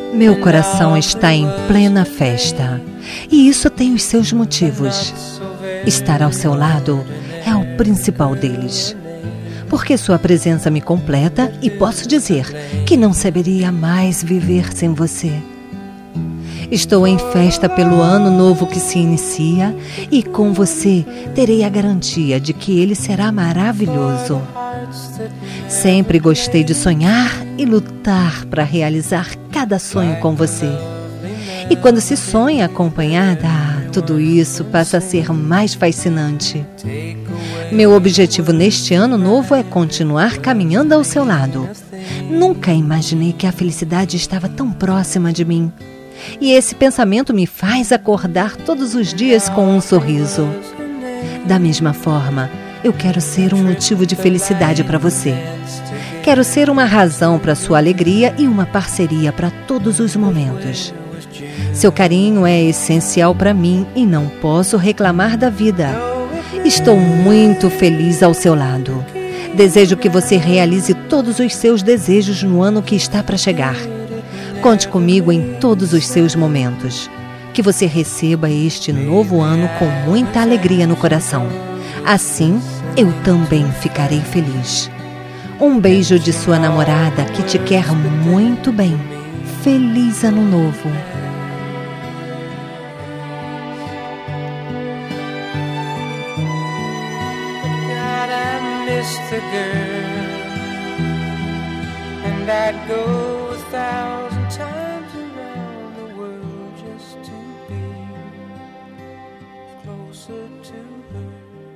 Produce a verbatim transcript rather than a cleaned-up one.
Meu coração está em plena festa, e isso tem os seus motivos. Estar ao seu lado é o principal deles, porque sua presença me completa e posso dizer que não saberia mais viver sem você. Estou em festa pelo ano novo que se inicia e com você terei a garantia de que ele será maravilhoso. Sempre gostei de sonhar e lutar para realizar cada sonho com você. E quando se sonha acompanhada, tudo isso passa a ser mais fascinante. Meu objetivo neste ano novo é continuar caminhando ao seu lado. Nunca imaginei que a felicidade estava tão próxima de mim. E esse pensamento me faz acordar todos os dias com um sorriso. Da mesma forma, eu quero ser um motivo de felicidade para você. Quero ser uma razão para sua alegria e uma parceria para todos os momentos. Seu carinho é essencial para mim e não posso reclamar da vida. Estou muito feliz ao seu lado. Desejo que você realize todos os seus desejos no ano que está para chegar. Conte comigo em todos os seus momentos. Que você receba este novo ano com muita alegria no coração. Assim, eu também ficarei feliz. Um beijo de sua namorada que te quer muito bem. Feliz Ano Novo! Times around the world just to be closer to her.